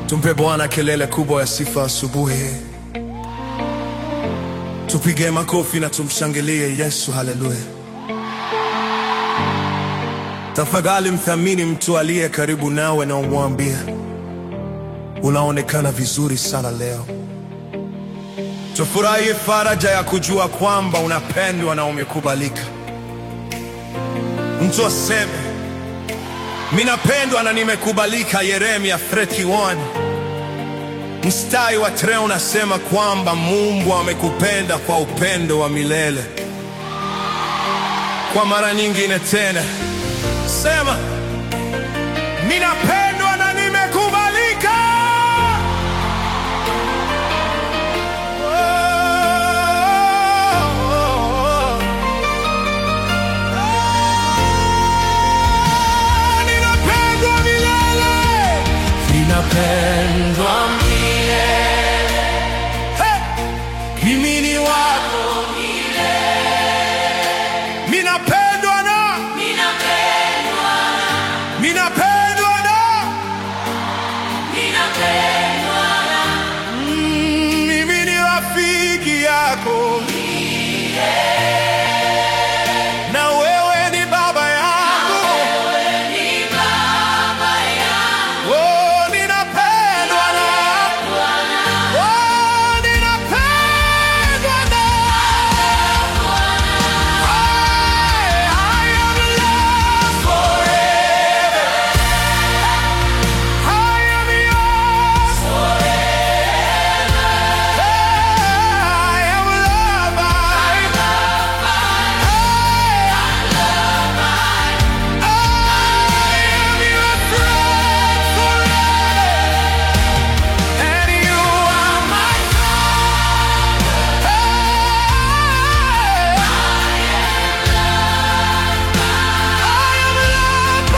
Tumpe Bwana kelele kubwa ya sifa asubuhi. Tupige makofi na tumshangilie Yesu, haleluya. Tafadhali mthamini mtu aliye karibu nawe na umwambie, unaonekana vizuri sana leo. Tufurahie faraja ya kujua kwamba unapendwa na umekubalika. Mtu aseme, minapendwa na nimekubalika. Yeremia 31 mstari wa 3 unasema kwamba Mungu amekupenda kwa upendo wa milele. Kwa mara nyingine tena sema, minapendwa na nimekubalika. Ninapendwa milele. Ninapendwa milele. Mimi ni wako milele. Minapendwa na mimi ni rafiki yako na wewe ni baba yangu. Oh, ninapendwa na oh, ninapendwa na I am loved forever. I am yours forever. I am loved by I am your friend forever. And you are my Father. I am loved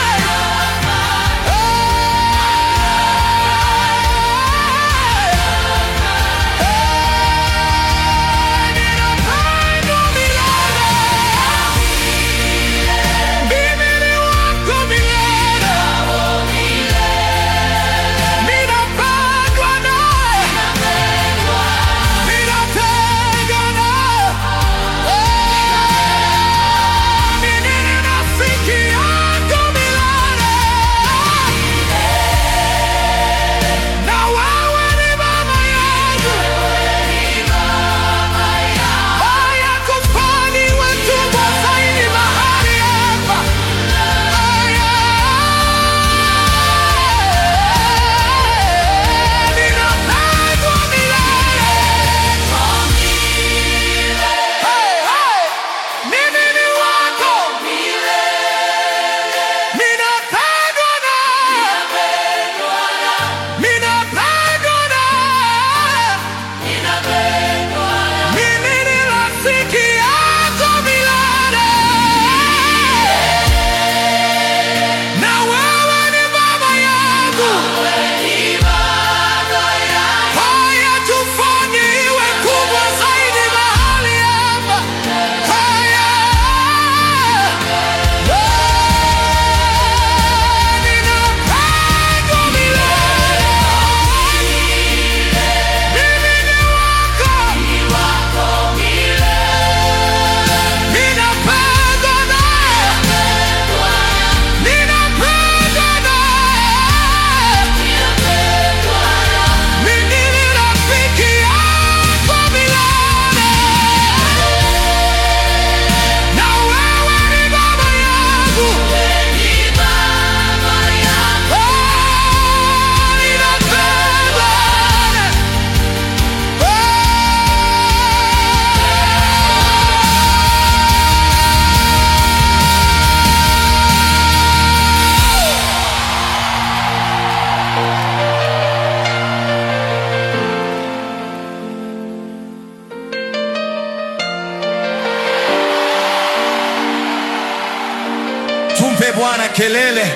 Tumpe Bwana kelele.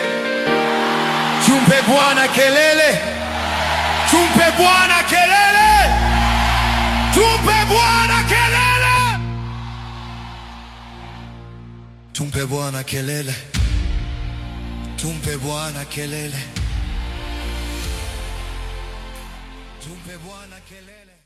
Tumpe Bwana kelele. Tumpe Bwana kelele. Tumpe Bwana kelele. Tumpe Bwana kelele. Tumpe Bwana kelele. Tumpe Bwana kelele.